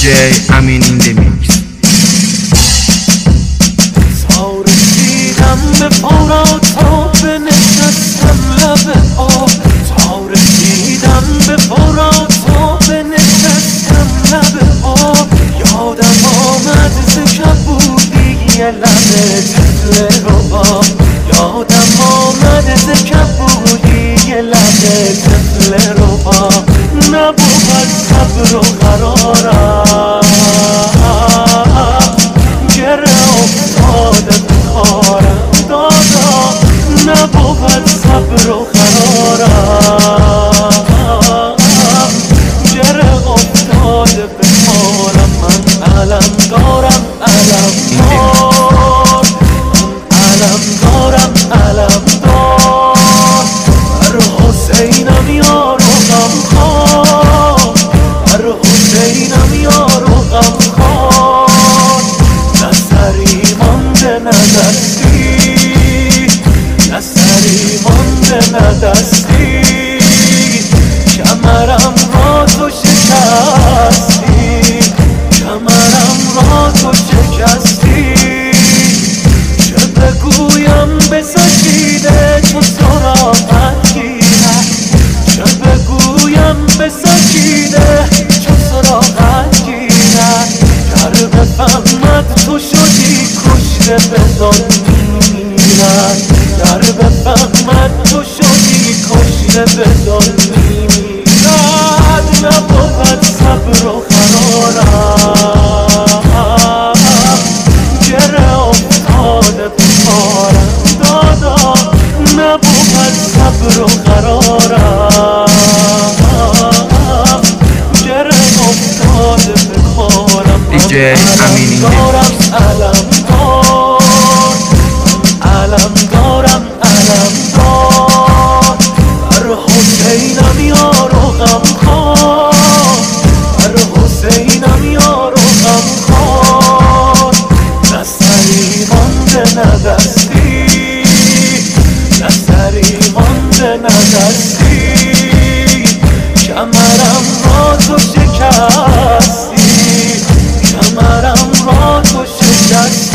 DJ Amin in the mix. تا رسیدم به پارا تا بنشستم لب آب، تا رسیدم به پارا تا بنشستم لب آب. یادم آمد ز کبودی لب طفل رباب، یادم آمد ز کبودی لب طفل رباب. نبود صبر و قرارم، گره افتاده به کارم دادا. نبود صبر و قرارم، گره افتاده به کارم. من علم دارم علم دار، علم دارم علم دار. هر حسینم یار و غمخوار، هر حسینم یار و غمخوار. نه سری مانده نه دستی، نه سری مانده نه دستی. کمرم را تو شکستی، کمرم را تو شکستی. چه بگویم به سجیده چو صراحت گیرد، چه بگویم به سجیده چو صراحت گیرد. گر بفهمد تو شدی کشته به ظلم میرد، گر بفهمد تو شدی کشته به ظلم میرد. نبود صبر و قرارم، گره افتاده به کارم دادا. نبود صبر و قرارم، گره افتاده به کارم. DJ Amin in the mix. علم دار، علم دارم علم دار. هر حسینم یار و غمخوار، هر حسینم یار و غمخوار. نه سری مانده نه دستی، نه سری مانده نه دستی. کمرم را تو شکستی، کمرم را تو شکستی.